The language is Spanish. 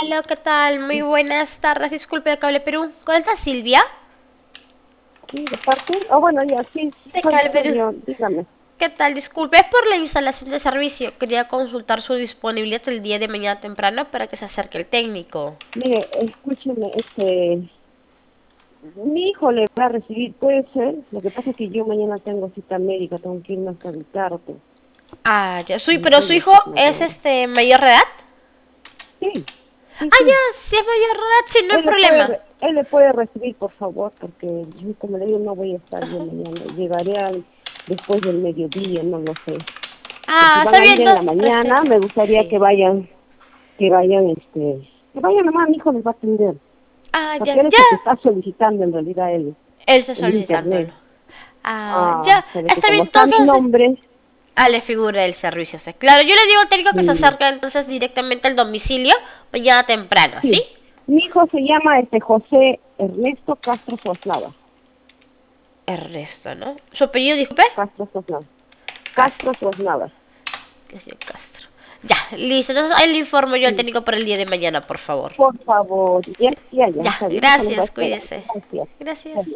Aló, ¿qué tal? Muy buenas tardes. Disculpe el Cable Perú. ¿Con esta Silvia? Sí, de parte. Oh, bueno, ya, sí, De soy, Cable soy Perú. yo, dígame. ¿Qué tal? Disculpe, es por la instalación de servicio. Quería consultar su disponibilidad el día de mañana temprano para que se acerque el técnico. Mire, escúcheme, mi hijo le va a recibir, puede ser, lo que pasa es que yo mañana tengo cita médica, tengo que irme hasta el tarde, Ah, ya. no Pero su tengo hijo cita es todavía. mayor de edad. Sí, sí, Ah, sí, ya, si es mayor de edad, sí, no hay él le puede, problema. él le puede recibir, por favor, porque yo, como le digo, no voy a estar yo mañana, llegaré después del mediodía, no lo sé. Pero si Ah, van está a ir bien, en la entonces. mañana, me gustaría Sí. que vayan nomás, mi hijo les va a atender. Ah, Porque ya, él es ya. el que está solicitando en realidad Él está el solicitándolo. internet. Ah, Ah, ya. sabe que Está bien, como está mi entonces. nombre, Ah, le figura el servicio. Sí. Claro, yo le digo al técnico que se sí, acerque entonces directamente al domicilio mañana temprano, ¿sí? sí. Mi hijo se llama José Ernesto Castro Soslava. Ernesto, ¿no? ¿Su apellido, disculpe? Castro Soslava. Castro Castro. Soslava. ¿Qué es Castro? Ya, listo. Entonces ahí le informo yo al Sí. técnico para el día de mañana, por favor. Por favor. Ya, Sí. ya, ya. Ya, Está bien, mi hijo los va a gracias, esperar. cuídese. Gracias. Gracias. Gracias.